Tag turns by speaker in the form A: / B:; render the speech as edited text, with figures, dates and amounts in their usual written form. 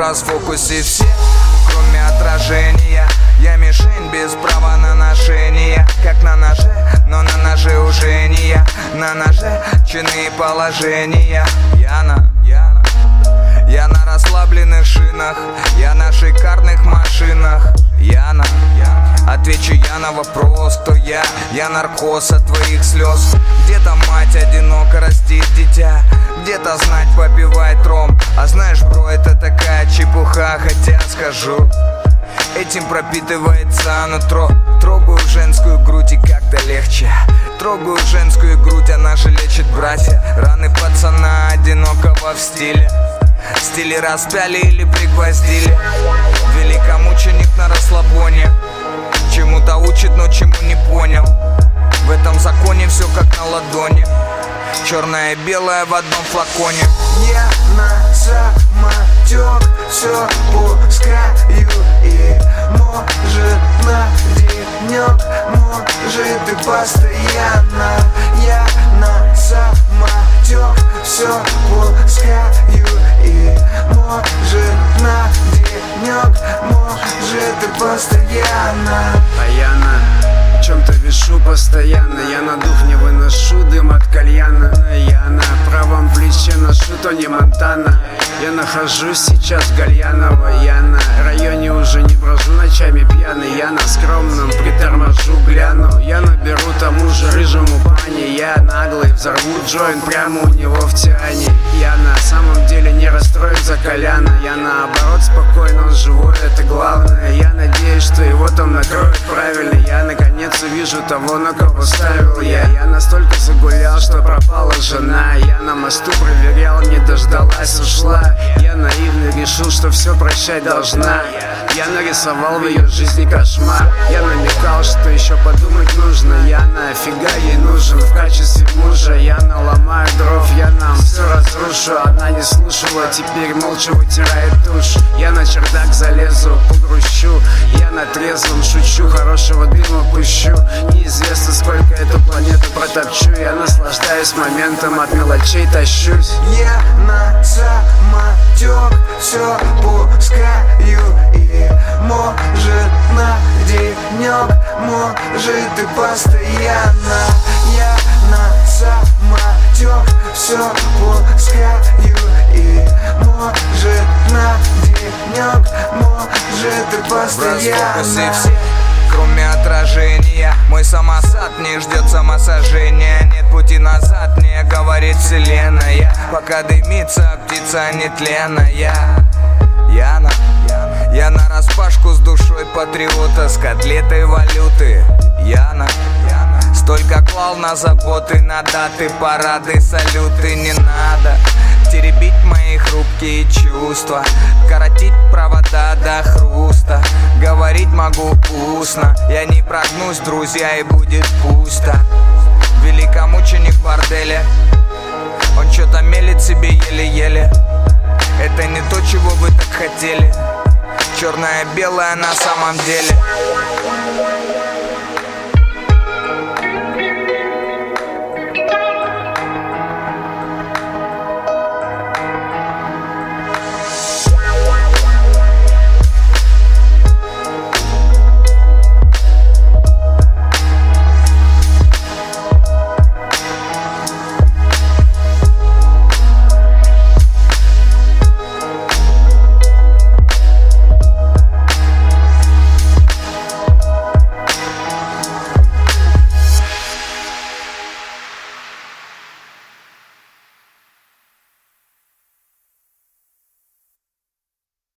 A: расфокусе все, кроме отражения. Я мишень без права на ношение. Как на ноже, но на ноже уже не я. На ноже чины и положения. Я на расслабленных шинах, я на шикарных машинах. Отвечу я на вопрос, кто я наркоз от твоих слез. Где-то мать одиноко растит дитя, где-то знать попивает ром. А знаешь, бро, это такая чепуха, хотя скажу, этим пропитывается нутро. Трогаю женскую грудь и как-то легче. Трогаю женскую грудь, она же лечит, братья. Раны пацана одинокого в стиле. Стили распяли или пригвоздили. Великомученик на расслабоне. Чему-то учит, но чему не понял. В этом законе все как на ладони. Черное и белое в одном флаконе.
B: Я на самотек все пускаю. И может на денек, может и постоянно. Я на самотек все пускаю. И может на денек, может и постоянно.
C: А я на чем-то вешу постоянно. Я на дух не выношу дым от кальяна. Я на правом плече ношу Тони Монтана. Я нахожусь сейчас в Гальяново. Я на районе уже не брожу ночами пьяный. Я на скромном приторможу, гляну. Я наберу тому же рыжему пани. Я наглый, взорву джойнт прямо у него в тиане. Я на самом деле не расстроен за Коляна. Я наоборот спокойно, он живой, это главное. Я надеюсь, что его там накроют правильно. Я наконец увижу того, на кого ставил я. Я настолько загулял, что пропала жена. Я на мосту проверял, не дождалась, ушла. Я наивно решил, что все прощать должна. Я нарисовал в ее жизни кошмар. Я намекал, что еще подумать нужно. Я нафига ей нужен в качестве мужа. Я наломаю дров, я нам все разрушу. Она не слушала, теперь молча вытирает тушь. Я на чердак залезу, погрущу. Я на трезвом шучу, хорошего дыма пущу. Неизвестно, сколько эту планету протопчу. Я наслаждаюсь моментом, от мелочей тащусь.
B: Я на самотек все пускаю. И может на денек, может и постоянно. Я на самотек все пускаю. И может на денек, может и постоянно.
A: Кроме отражения, мой самосад не ждет самосожжения. Нет пути назад, мне говорит вселенная. Пока дымится птица нетленная. Я на распашку с душой патриота, с котлетой валюты. Столько клал на заботы, на даты, парады, салюты. Не надо теребить мои хрупкие чувства, коротить провода до хруста. Говорить могу устно, я не прогнусь, друзья, и будет пусто. Великомученик в борделе, он что-то мелет себе еле-еле. Это не то, чего вы так хотели. Черное-белое на самом деле.